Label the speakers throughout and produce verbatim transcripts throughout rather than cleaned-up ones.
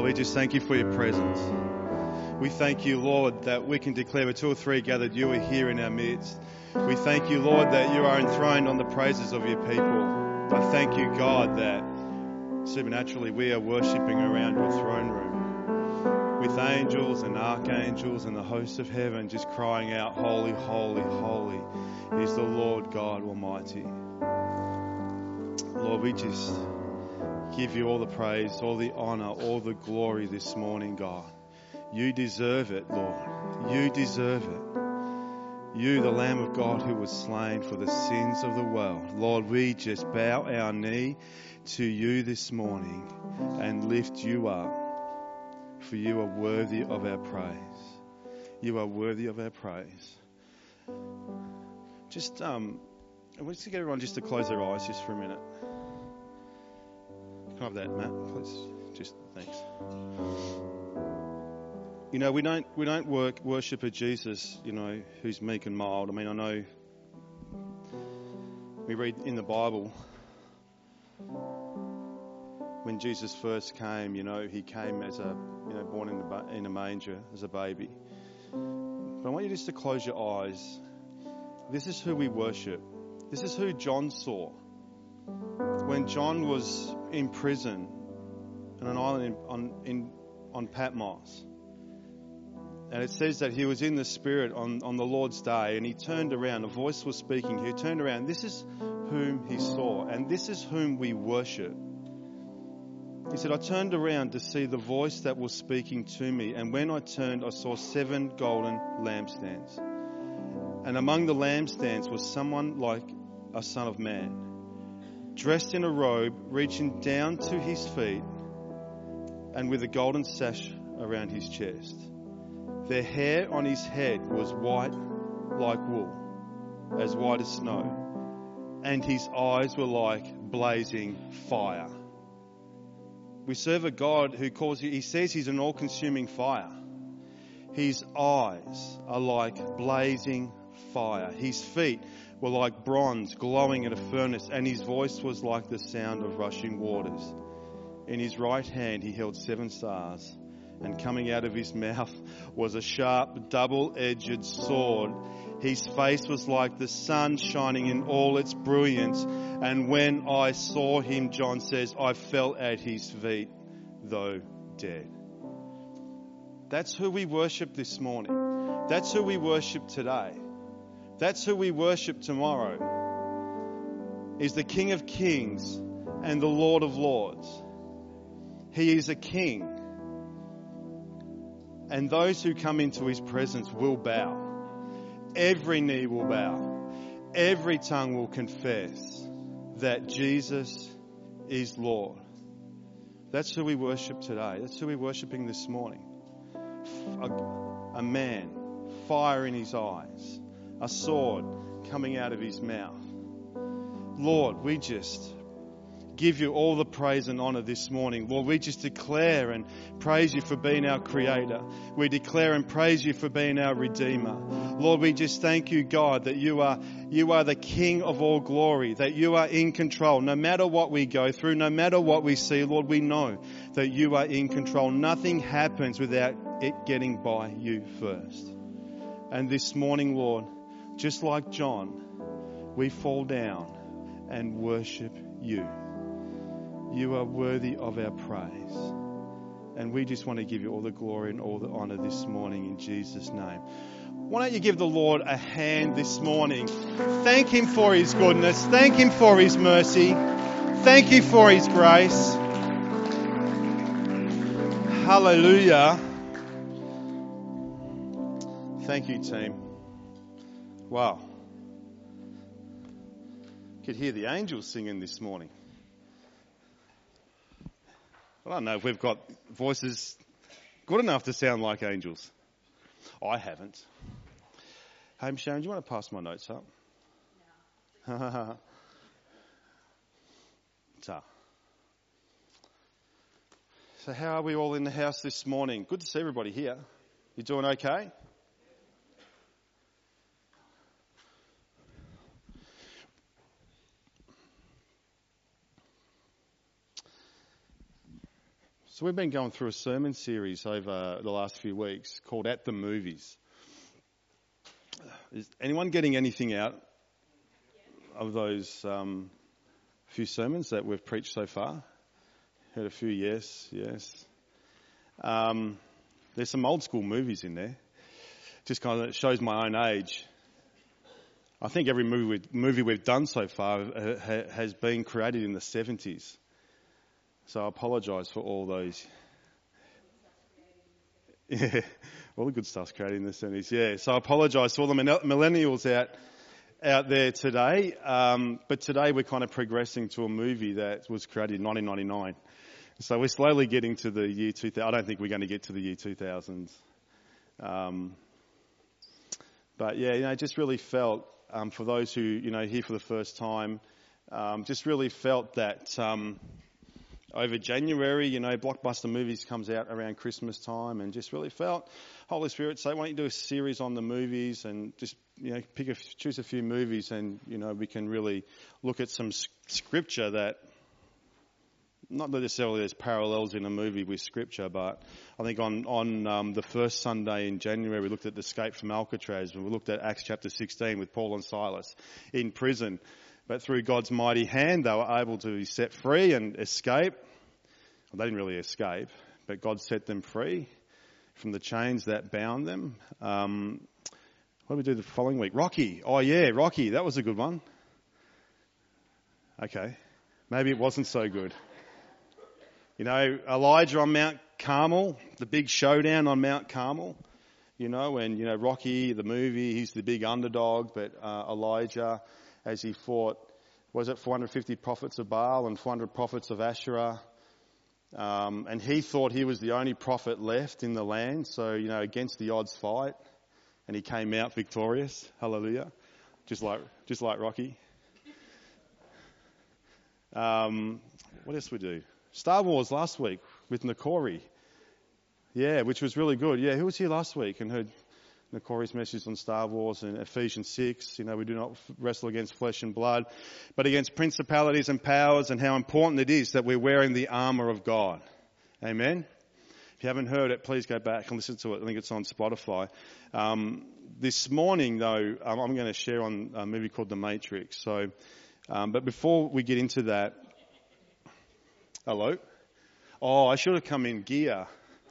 Speaker 1: Lord, we just thank you for your presence. We thank you, Lord, that we can declare with two or three gathered, you are here in our midst. We thank you, Lord, that you are enthroned on the praises of your people. I thank you, God, that supernaturally we are worshipping around your throne room with angels and archangels and the hosts of heaven just crying out, holy, holy, holy is the Lord God Almighty. Lord, we just give you all the praise, all the honor, all the glory this morning, God. You deserve it, Lord. You deserve it. You, the Lamb of God who was slain for the sins of the world. Lord, we just bow our knee to you this morning and lift you up, for you are worthy of our praise. You are worthy of our praise. Just, um, I want to get everyone just to close their eyes just for a minute. Can I have that, Matt, please? Just, thanks. You know, we don't we don't work worship a Jesus, you know, who's meek and mild. I mean, I know we read in the Bible when Jesus first came, you know, he came as a, you know, born in the in a manger as a baby. But I want you just to close your eyes. This is who we worship. This is who John saw when John was in prison on an island in, on in on Patmos. And it says that he was in the Spirit on, on the Lord's day, and he turned around. A voice was speaking. He turned around. This is whom he saw, and this is whom we worship. He said, I turned around to see the voice that was speaking to me, and when I turned, I saw seven golden lampstands. And among the lampstands was someone like a son of man, dressed in a robe, reaching down to his feet, and with a golden sash around his chest. Their hair on his head was white like wool, as white as snow, and his eyes were like blazing fire. We serve a God who calls you, he says he's an all-consuming fire. His eyes are like blazing fire. His feet were like bronze glowing in a furnace, and his voice was like the sound of rushing waters. In his right hand he held seven stars, and coming out of his mouth was a sharp, double-edged sword. His face was like the sun shining in all its brilliance. And when I saw him, John says, I fell at his feet, though dead. That's who we worship this morning. That's who we worship today. That's who we worship tomorrow. Is the King of Kings and the Lord of Lords. He is a king. And those who come into his presence will bow. Every knee will bow. Every tongue will confess that Jesus is Lord. That's who we worship today. That's who we're worshiping this morning. A, a man, fire in his eyes, a sword coming out of his mouth. Lord, we just give you all the praise and honor this morning. Lord, we just declare and praise you for being our creator. We declare and praise you for being our redeemer. Lord, we just thank you, God, that you are you are the King of all glory, that you are in control. No matter what we go through, no matter what we see, Lord, we know that you are in control. Nothing happens without it getting by you first. And this morning, Lord, just like John, we fall down and worship you. You are worthy of our praise. And we just want to give you all the glory and all the honor this morning in Jesus' name. Why don't you give the Lord a hand this morning? Thank him for his goodness. Thank him for his mercy. Thank you for his grace. Hallelujah. Thank you, team. Wow. Could hear the angels singing this morning. I don't know if we've got voices good enough to sound like angels. I haven't. Hey, Sharon, do you want to pass my notes up? No. so, so how are we all in the house this morning? Good to see everybody here. You doing okay? So we've been going through a sermon series over the last few weeks called At the Movies. Is anyone getting anything out of those um, few sermons that we've preached so far? Heard a few yes, yes. Um, there's some old school movies in there. Just kind of shows my own age. I think every movie we've, movie we've done so far ha, has been created in the seventies. So I apologise for all those. Yeah, all the good stuff's created in the seventies. Yeah, so I apologise for all the millennials out out there today. Um, but today we're kind of progressing to a movie that was created in nineteen ninety-nine. So we're slowly getting to the year two thousand. I don't think we're going to get to the year two thousand. Um, but yeah, you know, just really felt um, for those who you know here for the first time, um, just really felt that. Um, Over January, you know, Blockbuster Movies comes out around Christmas time, and just really felt Holy Spirit say, why don't you do a series on the movies and just, you know, pick a, choose a few movies, and, you know, we can really look at some scripture that, not necessarily there's parallels in a movie with scripture, but I think on, on um, the first Sunday in January, we looked at the escape from Alcatraz, and we looked at Acts chapter sixteen with Paul and Silas in prison. But through God's mighty hand, they were able to be set free and escape. Well, they didn't really escape, but God set them free from the chains that bound them. Um, what did we do the following week? Rocky. Oh, yeah, Rocky. That was a good one. Okay. Maybe it wasn't so good. You know, Elijah on Mount Carmel, the big showdown on Mount Carmel. You know, and, you know, Rocky, the movie, he's the big underdog, but uh, Elijah, as he fought, was it four hundred fifty prophets of Baal and four hundred prophets of Asherah? Um, and he thought he was the only prophet left in the land, so, you know, against the odds fight. And he came out victorious. Hallelujah. Just like, just like Rocky. Um, what else we do? Star Wars last week with Nakori. Yeah, which was really good. Yeah, who was here last week and heard Nakori's message on Star Wars and Ephesians six, you know, we do not wrestle against flesh and blood, but against principalities and powers, and how important it is that we're wearing the armour of God. Amen? If you haven't heard it, please go back and listen to it. I think it's on Spotify. Um, this morning, though, um, I'm going to share on a movie called The Matrix. So, um, but before we get into that, hello? Oh, I should have come in gear.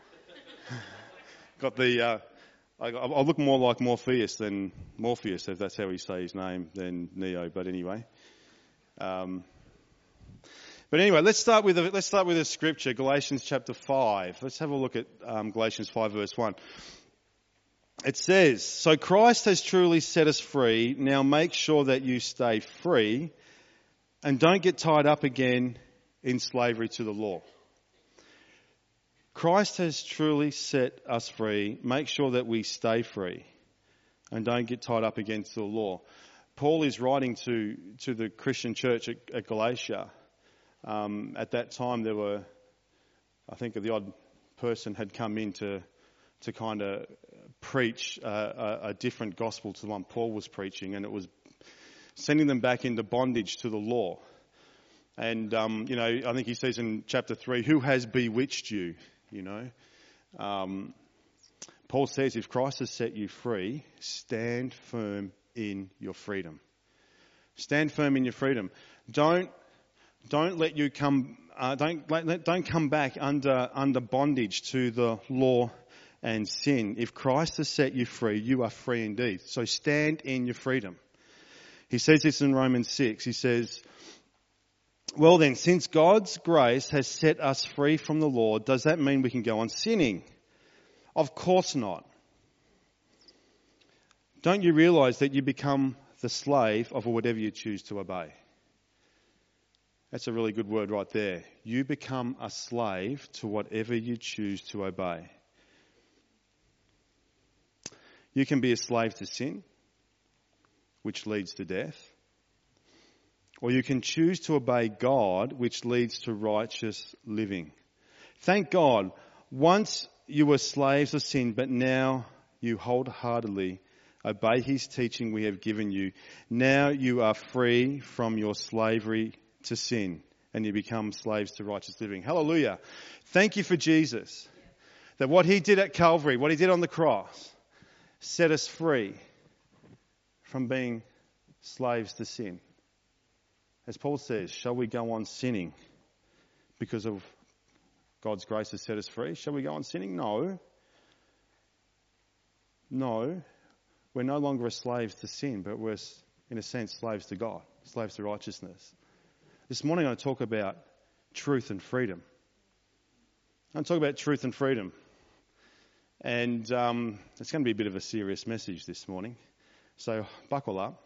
Speaker 1: Got the... Uh, I, I look more like Morpheus than Morpheus, if that's how we say his name, than Neo. But anyway, um, but anyway, let's start with a, let's start with a scripture, Galatians chapter five. Let's have a look at um, Galatians five, verse one. It says, "So Christ has truly set us free. Now make sure that you stay free, and don't get tied up again in slavery to the law." Christ has truly set us free. Make sure that we stay free and don't get tied up against the law. Paul is writing to, to the Christian church at, at Galatia. Um, at that time, there were, I think the odd person had come in to, to kind of preach uh, a, a different gospel to the one Paul was preaching, and it was sending them back into bondage to the law. And, um, you know, I think he says in chapter three, who has bewitched you? You know, um, Paul says, if Christ has set you free, stand firm in your freedom. Stand firm in your freedom. Don't don't let you come. Uh, don't let, don't come back under under bondage to the law and sin. If Christ has set you free, you are free indeed. So stand in your freedom. He says this in Romans six. He says, well then, since God's grace has set us free from the law, does that mean we can go on sinning? Of course not. Don't you realise that you become the slave of whatever you choose to obey? That's a really good word right there. You become a slave to whatever you choose to obey. You can be a slave to sin, which leads to death. Or you can choose to obey God, which leads to righteous living. Thank God, once you were slaves of sin, but now you wholeheartedly obey his teaching we have given you. Now you are free from your slavery to sin and you become slaves to righteous living. Hallelujah. Thank you for Jesus. That what he did at Calvary, what he did on the cross, set us free from being slaves to sin. As Paul says, shall we go on sinning because of God's grace has set us free? Shall we go on sinning? No. No. We're no longer slaves to sin, but we're, in a sense, slaves to God, slaves to righteousness. This morning I want to talk about truth and freedom. I want to talk about truth and freedom. And um, it's going to be a bit of a serious message this morning. So buckle up.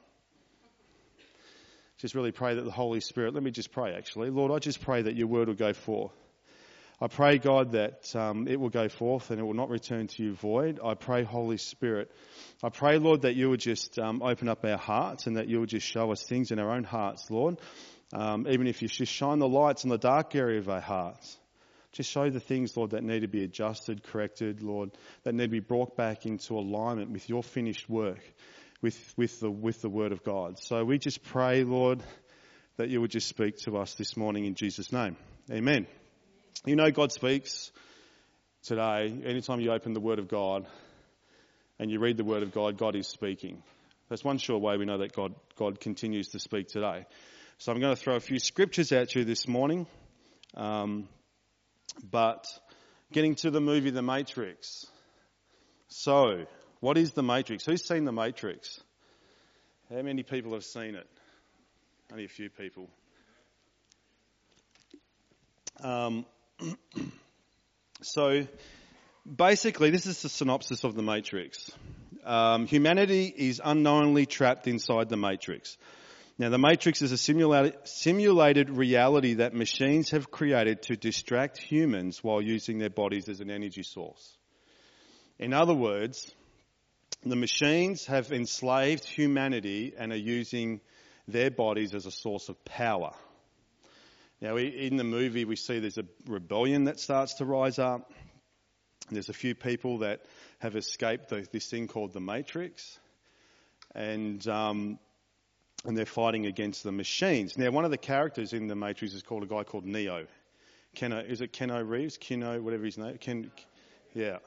Speaker 1: Just really pray that the Holy Spirit, let me just pray actually. Lord, I just pray that your word will go forth. I pray, God, that um, it will go forth and it will not return to you void. I pray, Holy Spirit, I pray, Lord, that you would just um, open up our hearts and that you would just show us things in our own hearts, Lord. Um, even if you just shine the lights in the dark area of our hearts. Just show the things, Lord, that need to be adjusted, corrected, Lord, that need to be brought back into alignment with your finished work. With, with the with the word of God. So we just pray, Lord, that you would just speak to us this morning in Jesus' name. Amen. You know God speaks today. Anytime you open the word of God and you read the word of God, God is speaking. That's one sure way we know that God God continues to speak today. So I'm going to throw a few scriptures at you this morning. Um, but getting to the movie The Matrix. So, what is The Matrix? Who's seen The Matrix? How many people have seen it? Only a few people. Um, so, basically, this is the synopsis of The Matrix. Um, humanity is unknowingly trapped inside the Matrix. Now, the Matrix is a simulated, simulated reality that machines have created to distract humans while using their bodies as an energy source. In other words, the machines have enslaved humanity and are using their bodies as a source of power. Now, in the movie, we see there's a rebellion that starts to rise up. There's a few people that have escaped this thing called the Matrix. And um, and they're fighting against the machines. Now, one of the characters in the Matrix is called a guy called Neo. Keanu, is it Keanu Reeves? Keanu, whatever his name. Ken, yeah.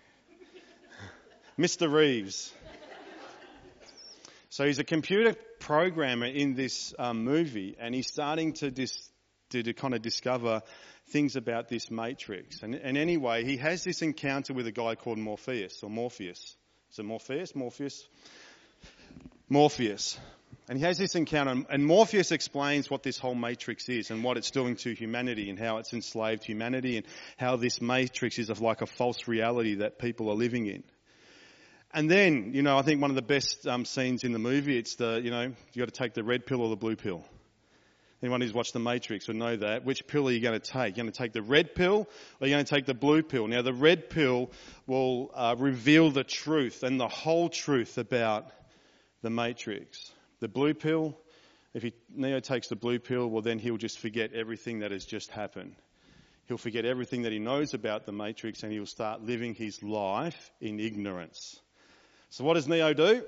Speaker 1: Mister Reeves. So he's a computer programmer in this um, movie, and he's starting to, dis, to to kind of discover things about this Matrix. And, and anyway, he has this encounter with a guy called Morpheus, or Morpheus. Is it Morpheus? Morpheus? Morpheus. And he has this encounter, and Morpheus explains what this whole Matrix is and what it's doing to humanity and how it's enslaved humanity and how this Matrix is like a false reality that people are living in. And then, you know, I think one of the best um, scenes in the movie, it's the, you know, you got to take the red pill or the blue pill. Anyone who's watched The Matrix will know that. Which pill are you going to take? You're going to take the red pill or you're going to take the blue pill? Now, the red pill will uh, reveal the truth and the whole truth about the Matrix. The blue pill, if he, Neo takes the blue pill, well, then he'll just forget everything that has just happened. He'll forget everything that he knows about the Matrix and he'll start living his life in ignorance. So what does Neo do?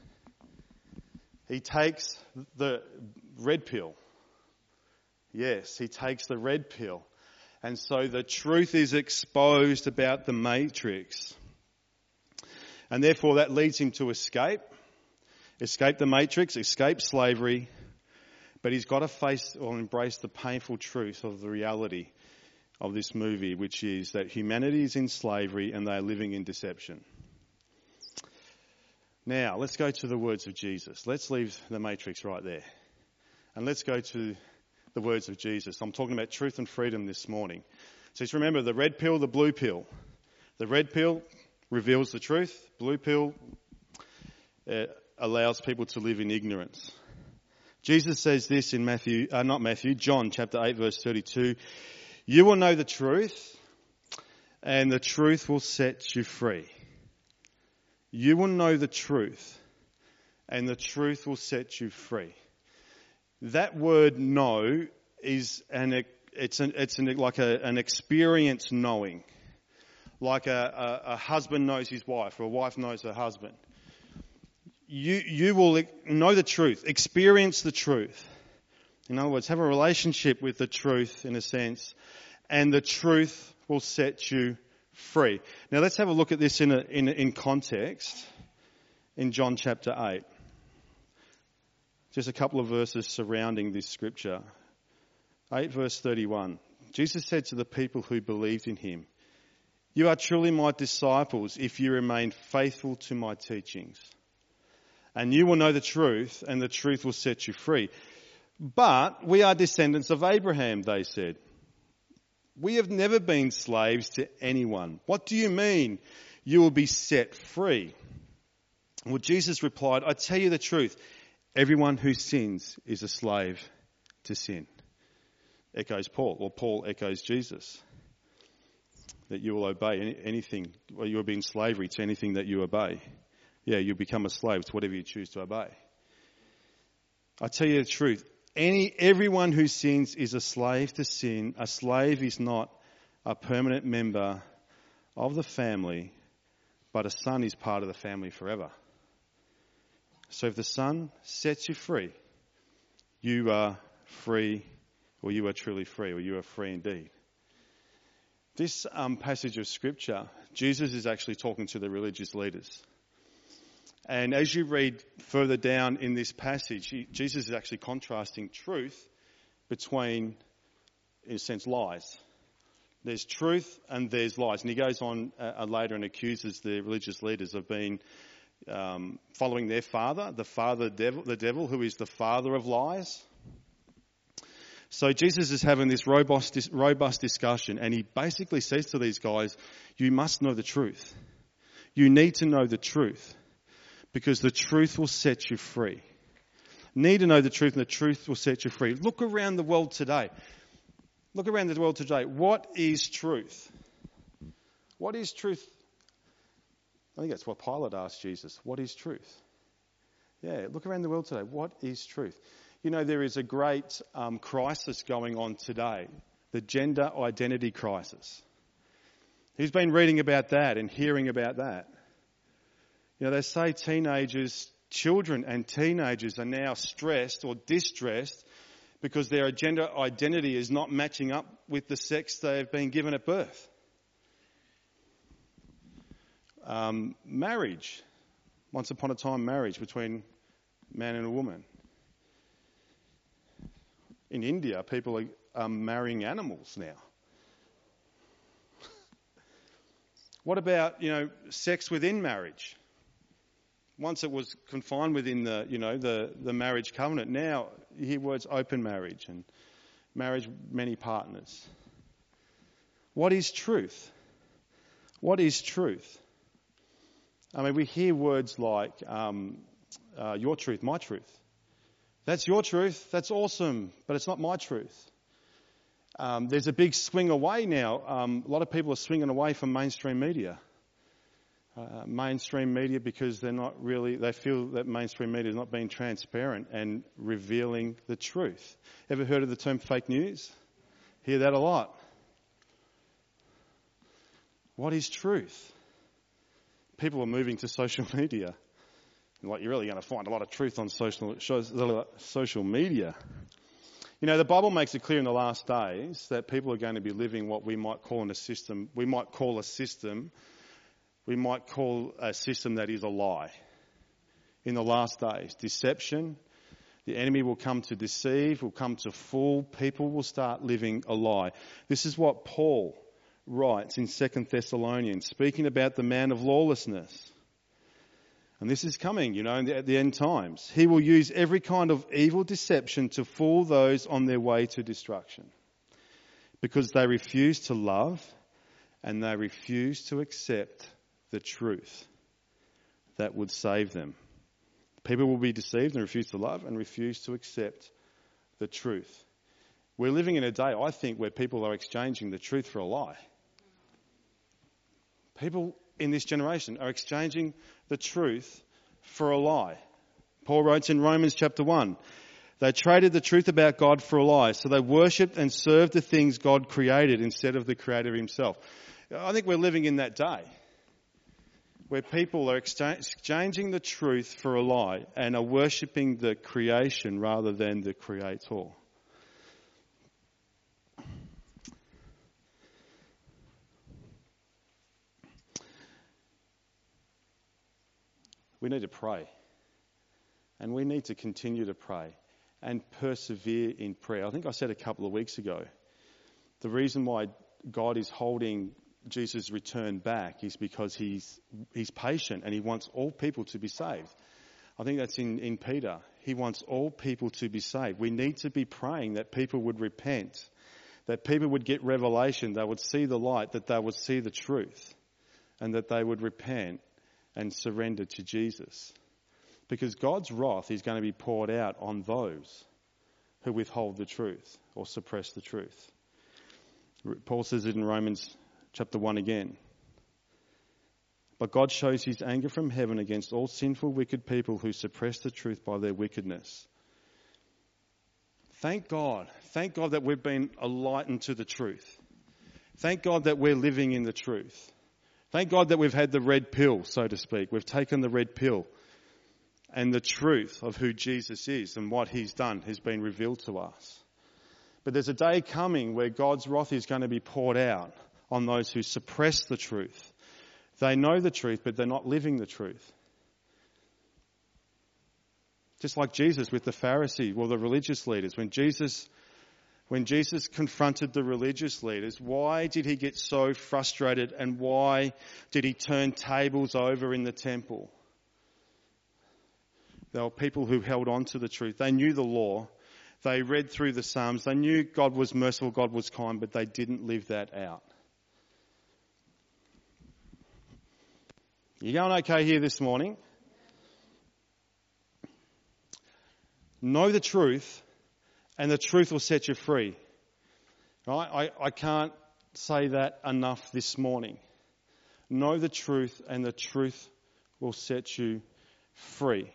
Speaker 1: He takes the red pill. Yes, he takes the red pill. And so the truth is exposed about the Matrix. And therefore that leads him to escape. Escape the Matrix, escape slavery. But he's got to face or embrace the painful truth of the reality of this movie, which is that humanity is in slavery and they are living in deception. Now, let's go to the words of Jesus. Let's leave the Matrix right there. And let's go to the words of Jesus. I'm talking about truth and freedom this morning. So just remember the red pill, the blue pill. The red pill reveals the truth. Blue pill uh, allows people to live in ignorance. Jesus says this in Matthew, uh, not Matthew, John chapter eight verse thirty-two. You will know the truth and the truth will set you free. You will know the truth and the truth will set you free. That word know is an, it's an, it's an, like a, an experience knowing. Like a, a, a husband knows his wife or a wife knows her husband. You, you will know the truth, experience the truth. In other words, have a relationship with the truth in a sense, and the truth will set you free. Now let's have a look at this in a, in, in context in John chapter eight. Just a couple of verses surrounding this scripture. eight verse thirty-one. Jesus said to the people who believed in him, "You are truly my disciples if you remain faithful to my teachings. And you will know the truth, and the truth will set you free." "But we are descendants of Abraham," they said. "We have never been slaves to anyone. What do you mean you will be set free?" Well, Jesus replied, "I tell you the truth. Everyone who sins is a slave to sin." Echoes Paul, or Paul echoes Jesus. That you will obey any, anything, or you will be in slavery to anything that you obey. Yeah, you become a slave to whatever you choose to obey. I tell you the truth. Any, everyone who sins is a slave to sin. A slave is not a permanent member of the family, but a son is part of the family forever. So if the Son sets you free, you are free, or you are truly free, or you are free indeed. This um, passage of Scripture, Jesus is actually talking to the religious leaders. And as you read further down in this passage, he, Jesus is actually contrasting truth between, in a sense, lies. There's truth and there's lies. And he goes on uh, later and accuses the religious leaders of being um, following their father, the father devil, the devil, who is the father of lies. So Jesus is having this robust, robust discussion, and he basically says to these guys, you must know the truth. You need to know the truth, because the truth will set you free. Need to know the truth, and the truth will set you free. Look around the world today. Look around the world today. What is truth? What is truth? I think that's what Pilate asked Jesus. What is truth? Yeah, look around the world today. What is truth? You know, there is a great um, crisis going on today, the gender identity crisis. Who's been reading about that and hearing about that? You know, they say teenagers, children and teenagers are now stressed or distressed because their gender identity is not matching up with the sex they've been given at birth. Um, marriage. Once upon a time, marriage between a man and a woman. In India, people are um, marrying animals now. What about, you know, sex within marriage? Once it was confined within the, you know, the, the marriage covenant. Now you hear words open marriage and marriage many partners. What is truth? What is truth? I mean, we hear words like um, uh, your truth, my truth. That's your truth. That's awesome, but it's not my truth. Um, there's a big swing away now. Um, a lot of people are swinging away from mainstream media. Uh, mainstream media because they're not really, they feel that mainstream media is not being transparent and revealing the truth. Ever heard of the term fake news? Hear that a lot. What is truth? People are moving to social media. Like, you're really going to find a lot of truth on social social media. You know, the Bible makes it clear in the last days that people are going to be living what we might call in a system, we might call a system, we might call a system that is a lie. In the last days, deception, the enemy will come to deceive, will come to fool, people will start living a lie. This is what Paul writes in Second Thessalonians, speaking about the man of lawlessness. And this is coming, you know, at the end times. He will use every kind of evil deception to fool those on their way to destruction, because they refuse to love and they refuse to accept the truth that would save them. People will be deceived and refuse to love and refuse to accept the truth. We're living in a day, I think, where people are exchanging the truth for a lie. People in this generation are exchanging the truth for a lie. Paul writes in Romans chapter one, they traded the truth about God for a lie, so they worshipped and served the things God created instead of the Creator himself. I think we're living in that day where people are exchanging the truth for a lie and are worshipping the creation rather than the Creator. we need to pray. And we need to continue to pray and persevere in prayer. I think I said a couple of weeks ago, the reason why God is holding Jesus' return back is because he's he's patient and he wants all people to be saved. I think that's in, in Peter. He wants all people to be saved. We need to be praying that people would repent, that people would get revelation, they would see the light, that they would see the truth, and that they would repent and surrender to Jesus. Because God's wrath is going to be poured out on those who withhold the truth or suppress the truth. Paul says it in Romans chapter one again. But God shows his anger from heaven against all sinful, wicked people who suppress the truth by their wickedness. Thank God. Thank God that we've been enlightened to the truth. Thank God that we're living in the truth. Thank God that we've had the red pill, so to speak. We've taken the red pill and the truth of who Jesus is and what he's done has been revealed to us. But there's a day coming where God's wrath is going to be poured out on those who suppress the truth. They know the truth, but they're not living the truth. Just like Jesus with the Pharisees, well, the religious leaders. When Jesus, when Jesus confronted the religious leaders, why did he get so frustrated and why did he turn tables over in the temple? There were people who held on to the truth. They knew the law. They read through the Psalms. They knew God was merciful, God was kind, but they didn't live that out. You going okay here this morning? Know the truth, and the truth will set you free. Right? I, I can't say that enough this morning. Know the truth, and the truth will set you free.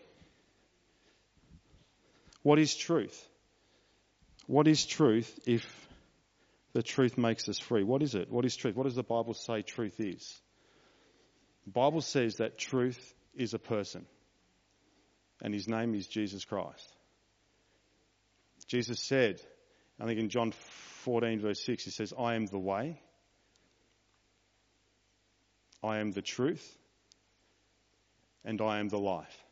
Speaker 1: What is truth? What is truth if the truth makes us free? What is it? What is truth? What does the Bible say truth is? The Bible says that truth is a person, and his name is Jesus Christ. Jesus said, I think in John fourteen verse six, he says, I am the way, I am the truth, and I am the life.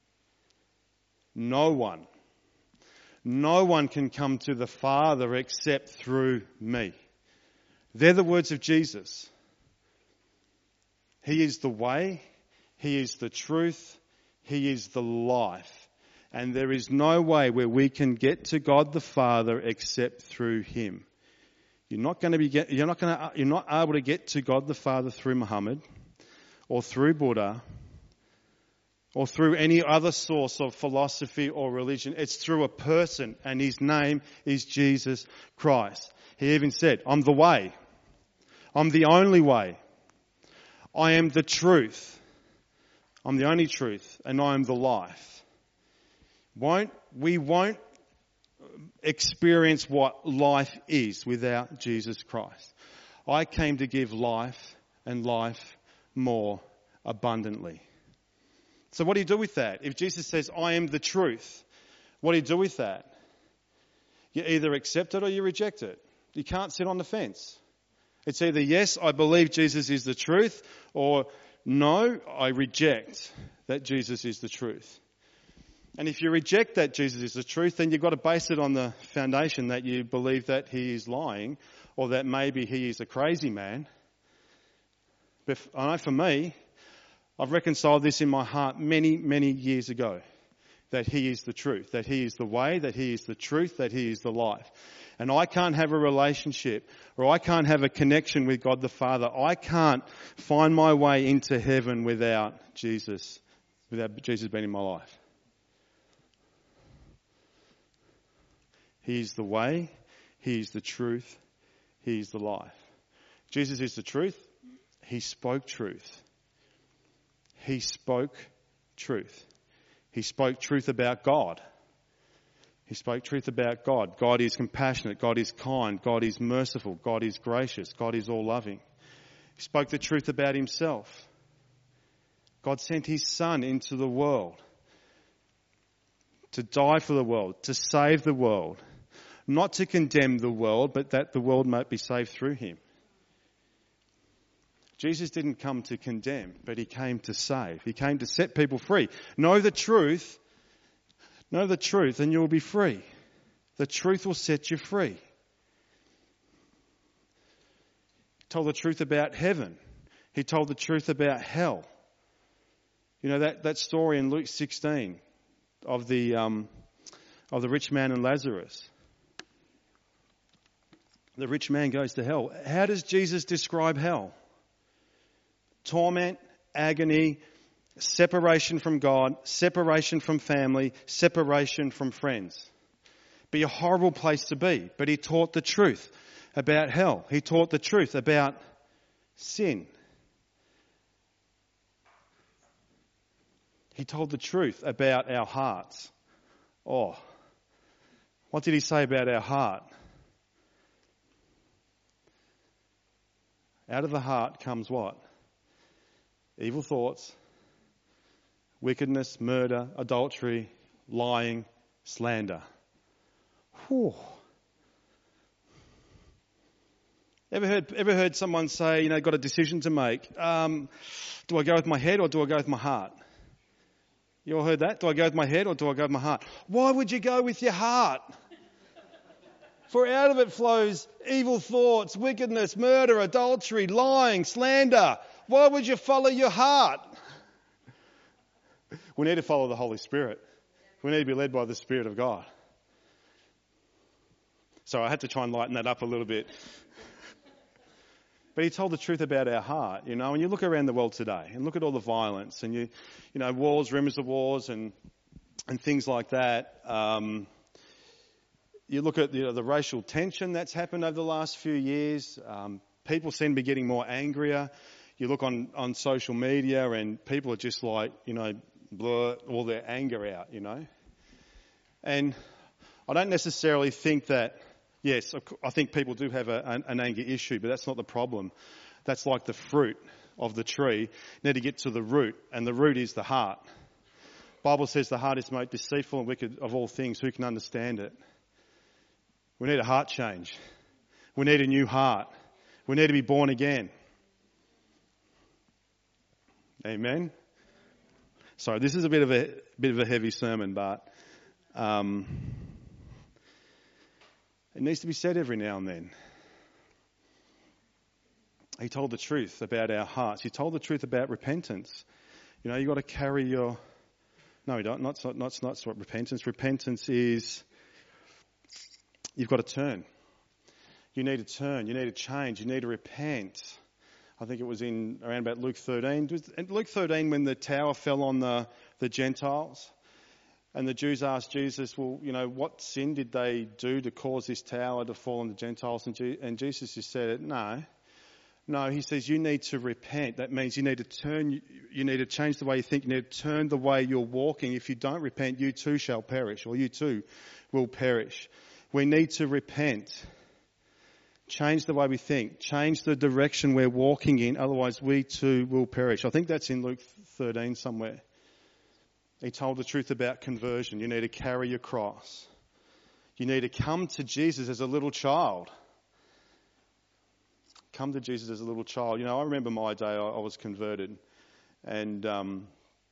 Speaker 1: No one, no one can come to the Father except through me. They're the words of Jesus. He is the way, he is the truth, he is the life. And there is no way where we can get to God the Father except through him. You're not going to be get, you're not going to you're not able to get to God the Father through Muhammad or through Buddha or through any other source of philosophy or religion. It's through a person, and his name is Jesus Christ. He even said, I'm the way. I'm the only way. I am the truth. I'm the only truth, and I am the life. Won't, we won't experience what life is without Jesus Christ. I came to give life and life more abundantly. So what do you do with that? If Jesus says, I am the truth, what do you do with that? You either accept it or you reject it. You can't sit on the fence. It's either, yes, I believe Jesus is the truth, or no, I reject that Jesus is the truth. And if you reject that Jesus is the truth, then you've got to base it on the foundation that you believe that he is lying, or that maybe he is a crazy man. But I know for me, I've reconciled this in my heart many, many years ago, that he is the truth, that he is the way, that he is the truth, that he is the life. And I can't have a relationship, or I can't have a connection with God the Father. I can't find my way into heaven without Jesus, without Jesus being in my life. He is the way, he is the truth, he is the life. Jesus is the truth. He spoke truth. He spoke truth. He spoke truth about God. He spoke truth about God. God is compassionate. God is kind. God is merciful. God is gracious. God is all-loving. He spoke the truth about himself. God sent his Son into the world to die for the world, to save the world, not to condemn the world, but that the world might be saved through him. Jesus didn't come to condemn, but he came to save. He came to set people free. Know the truth. Know the truth and you will be free. The truth will set you free. He told the truth about heaven. He told the truth about hell. You know, that, that story in Luke sixteen of the, um, of the rich man and Lazarus. The rich man goes to hell. How does Jesus describe hell? Torment, agony, separation from God, separation from family, separation from friends. Be a horrible place to be. But he taught the truth about hell. He taught the truth about sin. He told the truth about our hearts. Oh, what did he say about our heart? Out of the heart comes what? Evil thoughts, wickedness, murder, adultery, lying, slander. Whew. Ever heard, ever heard someone say, you know, got a decision to make. Um, do I go with my head or do I go with my heart? You all heard that? Do I go with my head or do I go with my heart? Why would you go with your heart? For out of it flows evil thoughts, wickedness, murder, adultery, lying, slander. Why would you follow your heart? We need to follow the Holy Spirit. We need to be led by the Spirit of God. So I had to try and lighten that up a little bit. But he told the truth about our heart, you know, and you look around the world today and look at all the violence and you, you know, wars, rumours of wars and, and things like that. Um, You look at the, the racial tension that's happened over the last few years. Um, people seem to be getting more angrier. You look on, on social media and people are just like, you know, blur all their anger out, you know. And I don't necessarily think that, yes, I think people do have a, an, an anger issue, but that's not the problem. That's like the fruit of the tree. You need to get to the root, and the root is the heart. The Bible says the heart is most deceitful and wicked of all things. Who can understand it? We need a heart change. We need a new heart. We need to be born again. Amen. Sorry, this is a bit of a bit of a heavy sermon, but um, it needs to be said every now and then. He told the truth about our hearts. He told the truth about repentance. You know, you've got to carry your... No, you don't. Not, not, not, not what repentance. Repentance is... You've got to turn. You need to turn. You need to change. You need to repent. I think it was in around about Luke thirteen. In Luke thirteen, when the tower fell on the, the Gentiles, and the Jews asked Jesus, well, you know, what sin did they do to cause this tower to fall on the Gentiles? And, Je- and Jesus just said, no. No, he says you need to repent. That means you need to turn, you need to change the way you think. You need to turn the way you're walking. If you don't repent, you too shall perish, or you too will perish. We need to repent. Change the way we think. Change the direction we're walking in. Otherwise, we too will perish. I think that's in Luke thirteen somewhere. He told the truth about conversion. You need to carry your cross. You need to come to Jesus as a little child. Come to Jesus as a little child. You know, I remember my day I, I was converted. And... Um,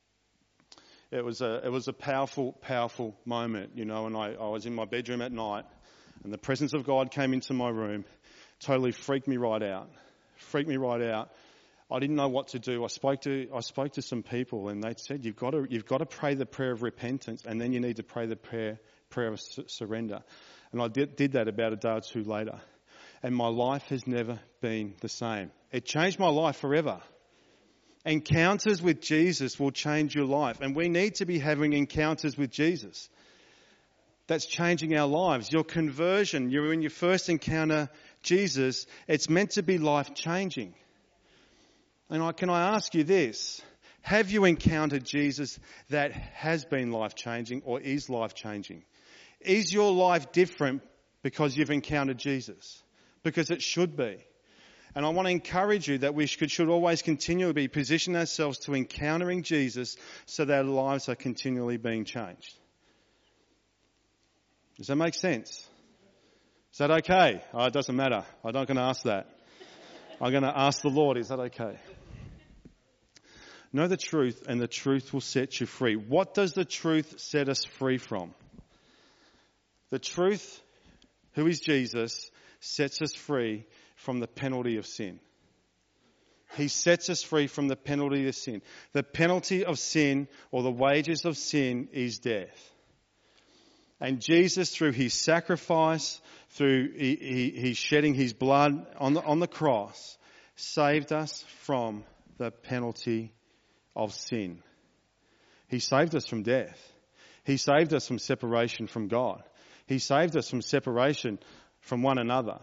Speaker 1: It was a it was a powerful, powerful moment, you know, and I, I was in my bedroom at night and the presence of God came into my room, totally freaked me right out. Freaked me right out. I didn't know what to do. I spoke to I spoke to some people and they said you've got to you've got to pray the prayer of repentance and then you need to pray the prayer prayer of su- surrender. And I did, did that about a day or two later. And my life has never been the same. It changed my life forever. Encounters with Jesus will change your life. And we need to be having encounters with Jesus. That's changing our lives. Your conversion, you when you first encounter Jesus, it's meant to be life-changing. And I, can I ask you this? Have you encountered Jesus that has been life-changing or is life-changing? Is your life different because you've encountered Jesus? Because it should be. And I want to encourage you that we should, should always continually be positioning ourselves to encountering Jesus so that our lives are continually being changed. Does that make sense? Is that okay? Oh, it doesn't matter. I'm not going to ask that. I'm going to ask the Lord, is that okay? Know the truth, and the truth will set you free. What does the truth set us free from? The truth, who is Jesus, sets us free from the penalty of sin. He sets us free from the penalty of sin. The penalty of sin, or the wages of sin, is death. And Jesus, through his sacrifice, through he, he, he shedding his blood on the, on the cross, saved us from the penalty of sin. He saved us from death. He saved us from separation from God. He saved us from separation from one another.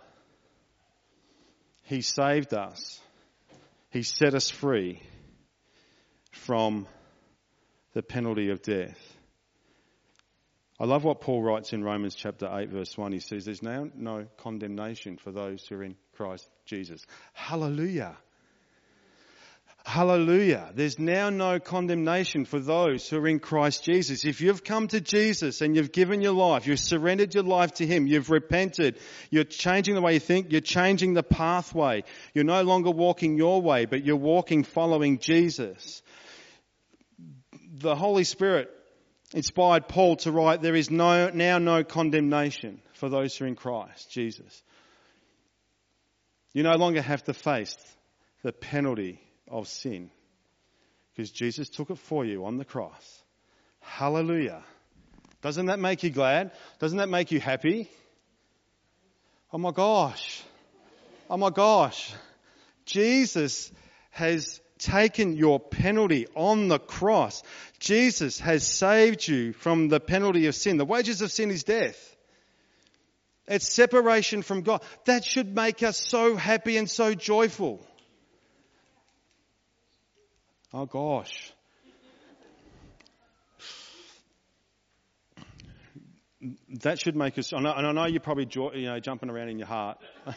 Speaker 1: He saved us. He set us free from the penalty of death. I love what Paul writes in Romans chapter eight verse one. He says, there's now no condemnation for those who are in Christ Jesus. Hallelujah. Hallelujah. There's now no condemnation for those who are in Christ Jesus. If you've come to Jesus and you've given your life, you've surrendered your life to him, you've repented, you're changing the way you think, you're changing the pathway. You're no longer walking your way, but you're walking following Jesus. The Holy Spirit inspired Paul to write, there is no now no condemnation for those who are in Christ Jesus. You no longer have to face the penalty of sin because Jesus took it for you on the cross. Hallelujah. Doesn't that make you glad? Doesn't that make you happy? Oh my gosh. Oh my gosh. Jesus has taken your penalty on the cross. Jesus has saved you from the penalty of sin. The wages of sin is death. It's separation from God. That should make us so happy and so joyful. Oh gosh. That should make us, and I know you're probably you know, jumping around in your heart.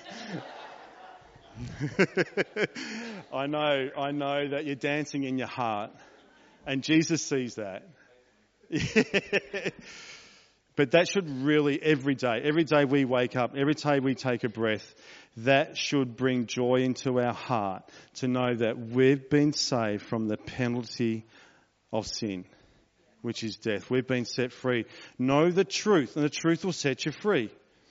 Speaker 1: I know, I know that you're dancing in your heart, and Jesus sees that. But that should really, every day, every day we wake up, every day we take a breath, that should bring joy into our heart to know that we've been saved from the penalty of sin, which is death. We've been set free. Know the truth, and the truth will set you free.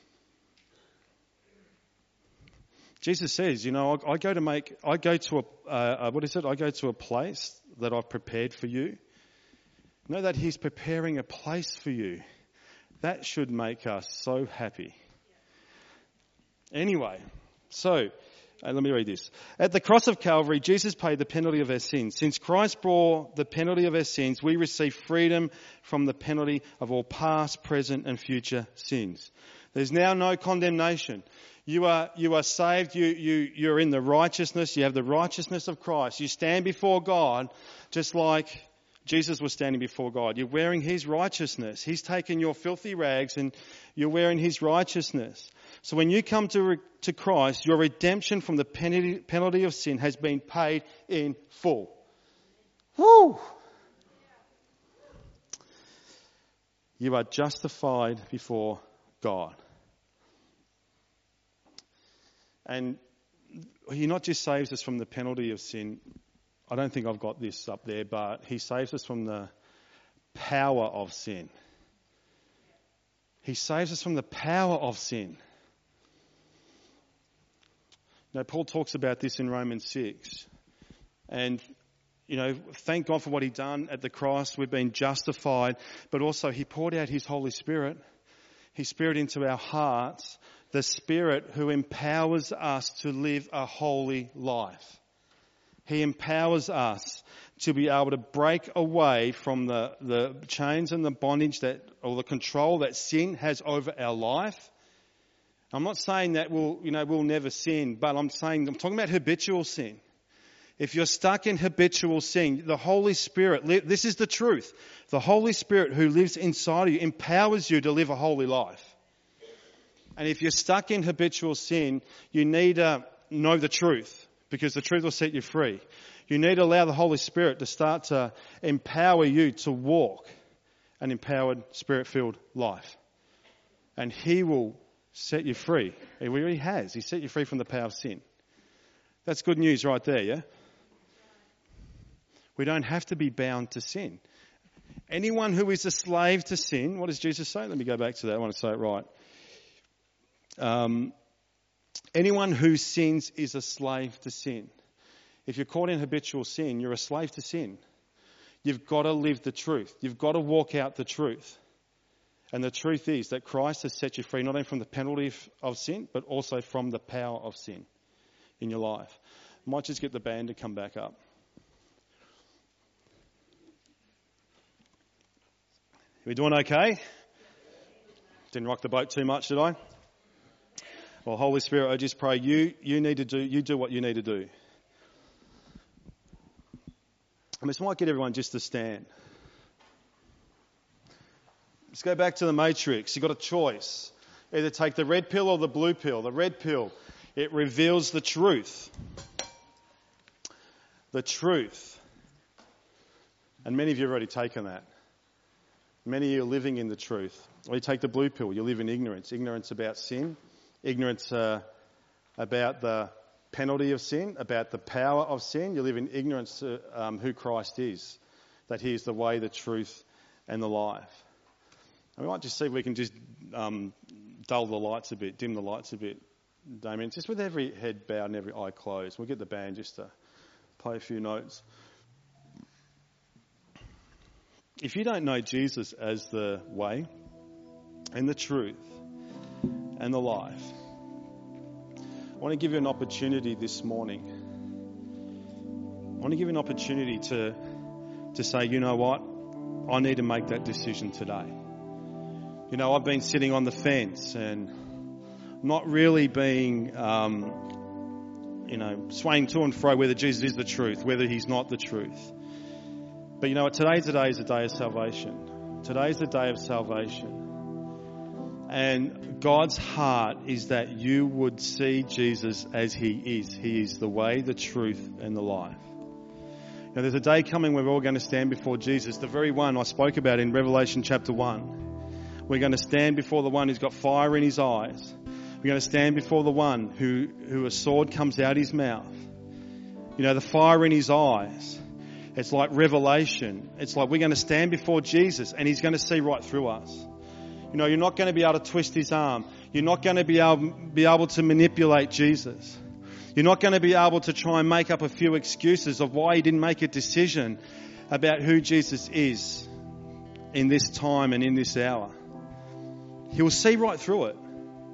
Speaker 1: Jesus says, you know, I, I go to make, I go to a, uh, what is it? I go to a place that I've prepared for you. Know that he's preparing a place for you. That should make us so happy. Anyway, so, uh, let me read this. At the cross of Calvary, Jesus paid the penalty of our sins. Since Christ bore the penalty of our sins, we receive freedom from the penalty of all past, present and future sins. There's now no condemnation. You are, you are saved, you, you, you're in the righteousness, you have the righteousness of Christ. You stand before God just like Jesus was standing before God. You're wearing his righteousness. He's taken your filthy rags and you're wearing his righteousness. So when you come to, to Christ, your redemption from the penalty, penalty of sin has been paid in full. Woo! You are justified before God. And he not just saves us from the penalty of sin. I don't think I've got this up there, but he saves us from the power of sin. He saves us from the power of sin. Now, Paul talks about this in Romans six. And, you know, thank God for what he'd done at the cross. We've been justified. But also he poured out his Holy Spirit. His Spirit into our hearts. The Spirit who empowers us to live a holy life. He empowers us to be able to break away from the, the chains and the bondage that, or the control that sin has over our life. I'm not saying that we'll, you know, we'll never sin, but I'm saying, I'm talking about habitual sin. If you're stuck in habitual sin, the Holy Spirit, this is the truth. The Holy Spirit who lives inside of you empowers you to live a holy life. And if you're stuck in habitual sin, you need to know the truth, because the truth will set you free. You need to allow the Holy Spirit to start to empower you to walk an empowered, Spirit-filled life. And he will set you free. He really has. He set you free from the power of sin. That's good news right there, yeah? We don't have to be bound to sin. Anyone who is a slave to sin, what does Jesus say? Let me go back to that. I want to say it right. Um, anyone who sins is a slave to sin. If you're caught in habitual sin, you're a slave to sin. You've got to live the truth. You've got to walk out the truth. And the truth is that Christ has set you free not only from the penalty of sin, but also from the power of sin in your life. I might just get the band to come back up. Are we doing okay? Didn't rock the boat too much, did I? Well, Holy Spirit, I just pray you you need to do you do what you need to do. I just might get everyone just to stand. Let's go back to the Matrix. You've got a choice. Either take the red pill or the blue pill. The red pill, it reveals the truth. The truth. And many of you have already taken that. Many of you are living in the truth. Or you take the blue pill, you live in ignorance. Ignorance about sin. Ignorance uh, about the penalty of sin, about the power of sin. You live in ignorance to um, who Christ is. That he is the way, the truth and the life. And we might just see if we can just um, dull the lights a bit, dim the lights a bit. Damien, just with every head bowed and every eye closed. We'll get the band just to play a few notes. If you don't know Jesus as the way and the truth and the life, I want to give you an opportunity this morning. I want to give you an opportunity to, to say, you know what? I need to make that decision today. You know, I've been sitting on the fence and not really being, um, you know, swaying to and fro whether Jesus is the truth, whether he's not the truth. But you know what? Today's the day is the day of salvation. Today's the day of salvation. And God's heart is that you would see Jesus as he is. He is the way, the truth, and the life. Now, there's a day coming where we're all going to stand before Jesus, the very one I spoke about in Revelation chapter one. We're going to stand before the one who's got fire in his eyes. We're going to stand before the one who, who a sword comes out his mouth. You know, the fire in his eyes. It's like revelation. It's like we're going to stand before Jesus and he's going to see right through us. You know, you're not going to be able to twist his arm. You're not going to be able, be able to manipulate Jesus. You're not going to be able to try and make up a few excuses of why he didn't make a decision about who Jesus is in this time and in this hour. He will see right through it.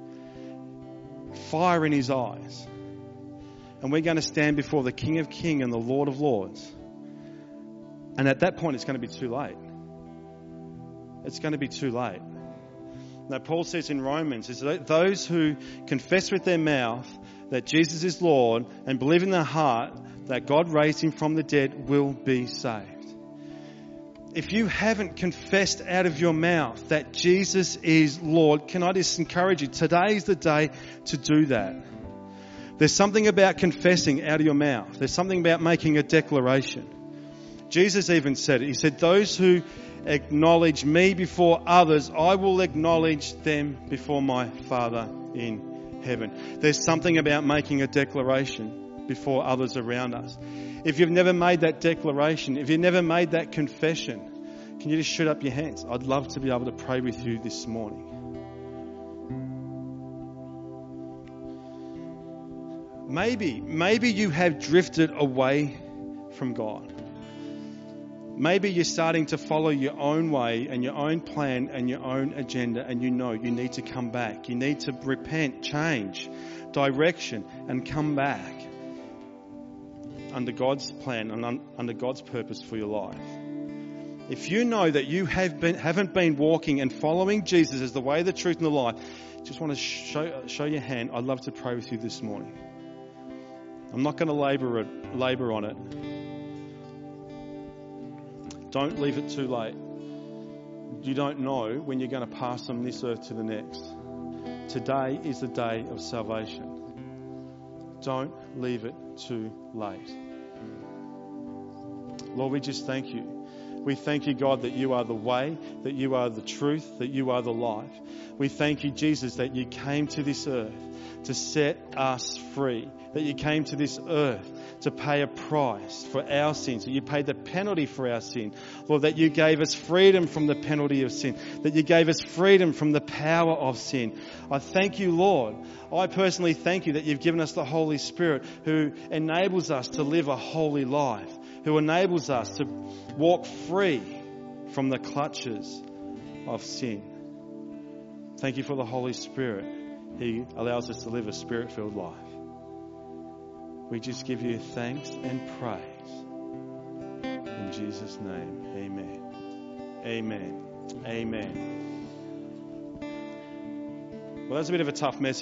Speaker 1: Fire in his eyes. And we're going to stand before the King of Kings and the Lord of Lords. And at that point, it's going to be too late. It's going to be too late. Now, Paul says in Romans, is that those who confess with their mouth that Jesus is Lord and believe in their heart that God raised him from the dead will be saved. If you haven't confessed out of your mouth that Jesus is Lord, can I just encourage you, today is the day to do that. There's something about confessing out of your mouth. There's something about making a declaration. Jesus even said it. He said, those who acknowledge me before others, I will acknowledge them before my Father in heaven. There's something about making a declaration before others around us. If you've never made that declaration, if you've never made that confession, can you just shoot up your hands? I'd love to be able to pray with you this morning. Maybe, maybe you have drifted away from God. Maybe you're starting to follow your own way and your own plan and your own agenda, and you know you need to come back. You need to repent, change direction and come back under God's plan and un- under God's purpose for your life. If you know that you have been, haven't been walking and following Jesus as the way, the truth and the life, just want to show, show your hand. I'd love to pray with you this morning. I'm not going to labor it, labor on it. Don't leave it too late. You don't know when you're going to pass from this earth to the next. Today is the day of salvation. Don't leave it too late. Lord, we just thank you We thank you, God, that you are the way, that you are the truth, that you are the life. We thank you, Jesus, that you came to this earth to set us free, that you came to this earth to pay a price for our sins, that you paid the penalty for our sin. Lord, that you gave us freedom from the penalty of sin, that you gave us freedom from the power of sin. I thank you, Lord. I personally thank you that you've given us the Holy Spirit who enables us to live a holy life, who enables us to walk free from the clutches of sin. Thank you for the Holy Spirit. He allows us to live a Spirit-filled life. We just give you thanks and praise. In Jesus' name, amen. Amen. Amen. Well, that's a bit of a tough message.